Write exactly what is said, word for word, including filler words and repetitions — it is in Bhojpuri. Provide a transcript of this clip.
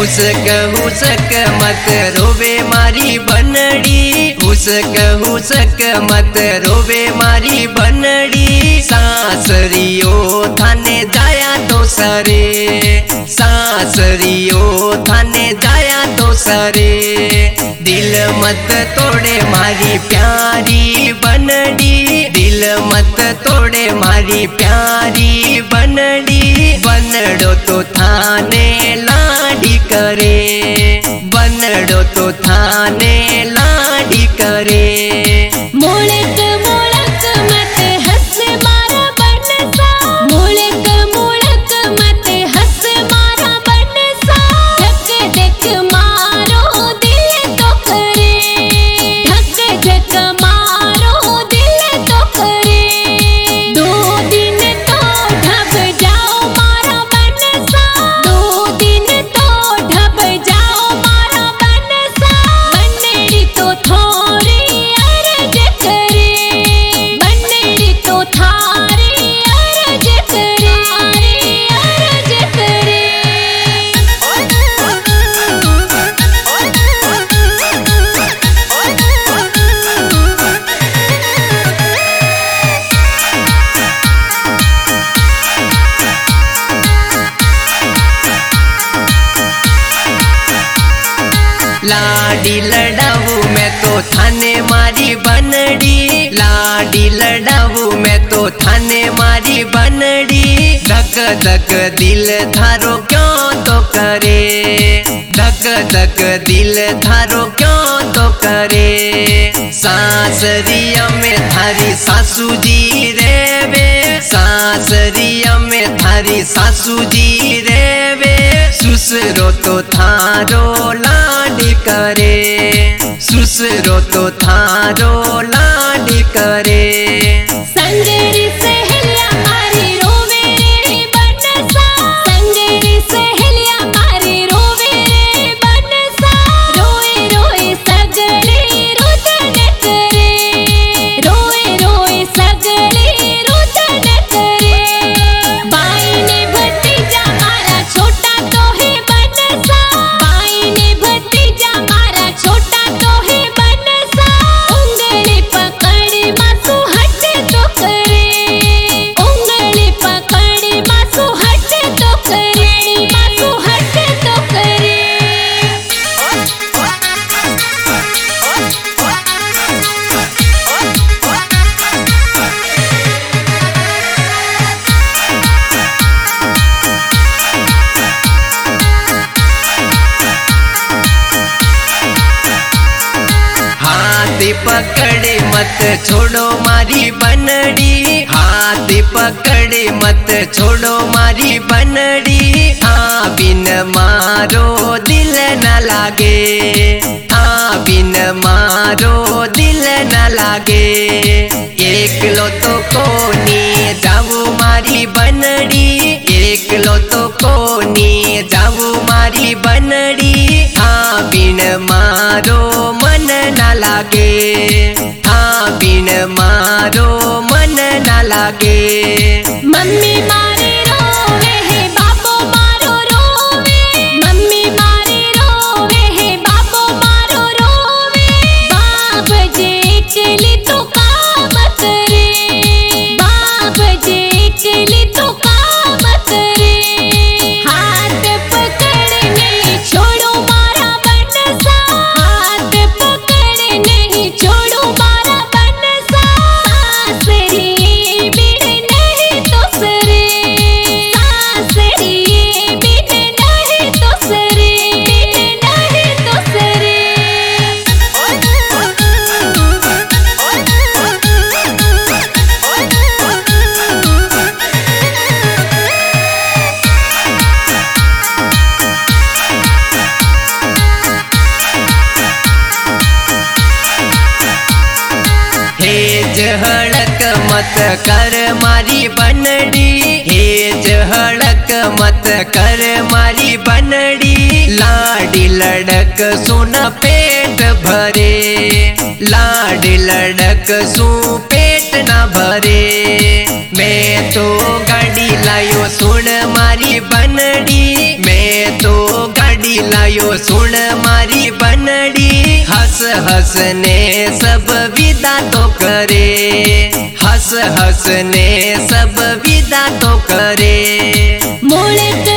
हुसक हुसक मत रोवे मारी बनड़ी, हुसक हुसक मत रोवे मारी बनड़ी। सासरियो थाने जाया तो सरे, सासरियो थाने जाया तो सरे। दिल मत तोड़े मारी प्यारी बनड़ी, दिल मत तोड़े मारी प्यारी बनड़ी। बनड़ो तो थाने लाडी करे, बनड़ो तो थाने लाडी करे। मुड़क मुड़क मत हंस मारा बनसा, मुड़क मुड़क मत हंस मारा बनसा। धक धक मारो दिल तो करे, धक धक मारो दिल तो करे। दो दिन तो ढब जाओ मारा बनसा, दो दिन तो ढब जाओ मारा बनसा। बनड़ी तो थोड़ी अर्ज करे, बनड़ी तो थारी अर्ज करे, अर्ज करे। लाडी लड़ाऊ मैं तो थाने मारी बनड़ी, लाडी लड़ाऊ मैं तो थाने मारी बनड़ी। धक धक दिल थारो क्यों तो करे, धक धक दिल थारो क्यों तो करे। सासरिया में थारी सासू जी रेवे, सासरिया में थारी सासू जी रेवे। सुसरो तो थारो लाडी करे, सुसरो तो थारो लाडी करे। संगरी सहेलिया मारी रोवे रे बनसा, संगरी सहेलिया मारी रोवे रे बनसा। रोए रोए सगले रुदन करे, रोए रोए सगले रुदन करे। बाई ने भतीजा मारा छोटा तो है बनसा, बाई ने भतीजा मारा छोटा तो है बनसा। उंगली पकड़ मासू हट तो करे, उंगली पकड़ मासू हट तो करे, मासू हट तो करे। हाथ पकड़े मत छोड़ो मारी बनड़ी, हाथ पकड़े मत छोड़ो मारी बनड़ी। हाँ बिन मारो दिल न लागे, हाँ बिन मारो दिल न लागे। एक लो तो कोनी जाऊ मारी बनड़ी, एक लो तो कोनी जाऊ मारी बनड़ी। हाँ बिन मारो मन न लागे, हाँ बिन मारो मन न लागे। मम्मी मारे रोवे है बाबो मारो रोवे, मम्मी मारे रोवे है बाबो मारो रोवे। बाप जेठली तो काम करे, बाप जेठली तो काम करे। हाथ पकड़ नहीं छोड़ो मारा बनसा, हाथ पकड़ नहीं छोड़ो मारा बनसा। सासरी बिन नहीं तो सरे, सासरी बिन नहीं तो सरे, बिन नहीं तो सरे। हेज हड़क मत कर मारी बनड़ी, हेज हड़क मत कर मारी बनड़ी। लाडी लड़क सुन पेट भरे, लाडी लड़क सु पेट न भरे। मैं तो गाड़ी लायो सुन मारी बनड़ी, मैं तो गाड़ी लायो सुन मारी बनड़ी, हंस हंस ने सब विदा तो करे, हंस हंस ने सब विदा तो करे। मुल्क